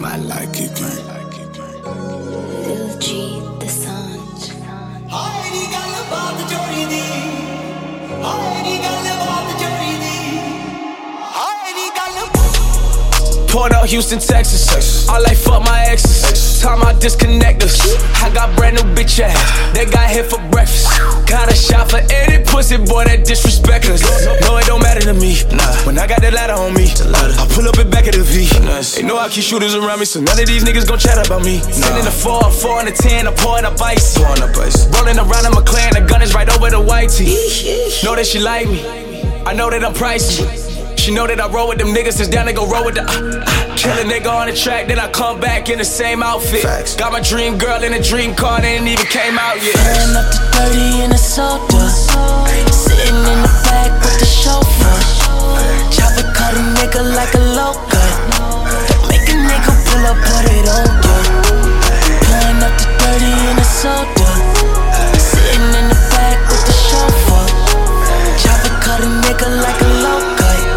I like it, gang. Lil G, the Sanj. ਹਾਏ ਨੀ ਗੱਲ ਬਾਤ ਚੋਰੀ ਦੀ, ਹਾਏ ਨੀ ਗੱਲ ਬਾਤ ਚੋਰੀ ਦੀ, ਹਾਏ ਨੀ ਗੱਲ Point out Houston, Texas. I like fuck my exes. Time I disconnect us. I got brand new bitch ass. They got here for breakfast. Got a shot for any pussy boy that disrespect us. No, it don't matter to me. Nah. When I got that ladder on me, I pull up and back at the V. They know I keep shooters around me, so none of these niggas gon' chat about me. Sitting in the 4, 4 and the 10, I'm pouring up ice. Rolling around in my clan, the gun is right over the white tee. Know that she like me. I know that I'm pricey. She know that I roll with them niggas, since down they gon' roll with the kill a nigga on the track, then I come back in the same outfit. Facts. Got my dream girl in a dream car, they ain't even came out yet. Pulling up to 30 in a soda, sitting in the back with the chauffeur. Chopper cut a nigga like a loca. Make a nigga pull up, put it on ya. Pulling up to 30 in a soda, sitting in the back with the chauffeur. Chopper cut a nigga like a loca.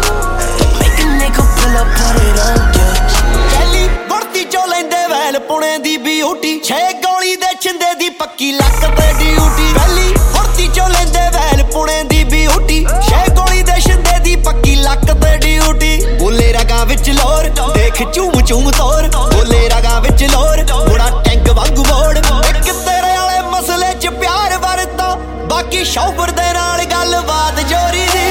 Pune ਦੀ beauty 6 ਗੋਲੀ ਦੇ ਛਿੰਦੇ ਦੀ ਪੱਕੀ ਲੱਕ ਤੇ duty ਪਹਿਲੀ ਫੁਰਤੀ ਚੋਂ ਲੈਂਦੇ well Pune ਦੀ ਬਿਊਟੀ 6 ਗੋਲੀ ਦੇ ਛਿੰਦੇ ਦੀ ਪੱਕੀ ਲੱਕ ਤੇ ਡਿਊਟੀ ਬੋਲੇ ਰਗਾਂ ਵਿੱਚ ਲੋਰ ਦੇਖ ਝੂਮ ਝੂਮ ਤੋਰ ਬੋਲੇ ਰਗਾਂ ਵਿੱਚ ਲੋਰ ਬੁੜਾ ਟੈਂਕ ਵਾਂਗੂ ਮੋੜ ਇੱਕ ਤੇਰੇ ਵਾਲੇ ਮਸਲੇ 'ਚ ਪਿਆਰ ਵਰਤਾ ਬਾਕੀ ਸ਼ੌਫਰ ਦੇ ਨਾਲ ਗੱਲਬਾਤ ਜੋਰੀ ਦੀ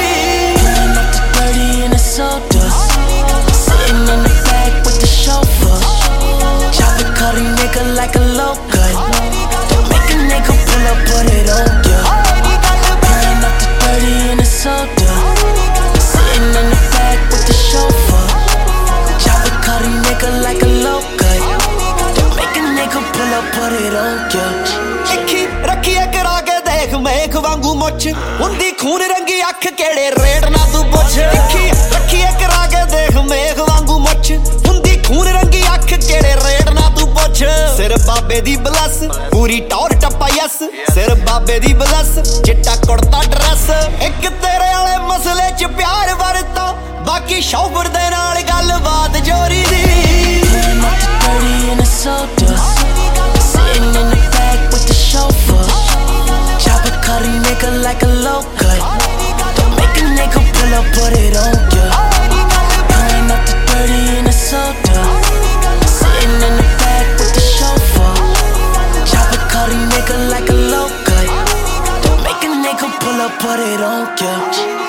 Cut a nigga like a loca. Make a nigga pull up, put it on ya. Pulling up to 30 in a soda, sitting in the back with the chauffeur. Chopper cut a nigga like a loca. Make a nigga pull up, put it on ya. ਇੱਖੀ ਰੱਖੀਏ ਕਰਾ ਕੇ ਦੇਖ ਮੇਖ ਵਾਂਗੂ ਮੁੱਛ ਹੁੰਦੀ ਖੂਨ ਰੰਗੀ ਅੱਖ ਕਿਹੜੇ raid ਨਾ ਤੂੰ ਪੁੱਛ ਇੱਖੀ ਰੱਖੀਏ ਕਰਾ ਕੇ ਦੇਖ ਮੇਖ ਵਾਂਗੂ ਮੁੱਛ ਹੁੰਦੀ ਖੂਨ ਰੰਗੀ ਅੱਖ ਕਿਹੜੇ ਰੇਡ ਨਾ ਤੂੰ ਪੁੱਛ ਸਿਰ ਬਾਬੇ ਦੀ ਬਲਸ ਪੂਰੀ ਟੌਰ ਟੱਪਾ ਯਸ ਸਿਰ ਬਾਬੇ ਦੀ ਬਲਸ ਚਿੱਟਾ ਕੁੜਤਾ ਡਰੈਸ ਇੱਕ ਤੇਰੇ ਵਾਲੇ ਮਸਲੇ 'ਚ ਪਿਆਰ ਵਰਤਾ ਬਾਕੀ ਸ਼ੌਫਰ ਦੇ ਨਾਲ ਗੱਲਬਾਤ ਜੋਰੀ ਦੀ sitting in the back with the chauffeur. Chopper cut a nigga like a loca. Make a nigga pull up, put it on ya. Pulling up to 30 in a soda, sitting in the back with the chauffeur. Chopper cut a nigga like a loca. Make a nigga pull up, put it on ya.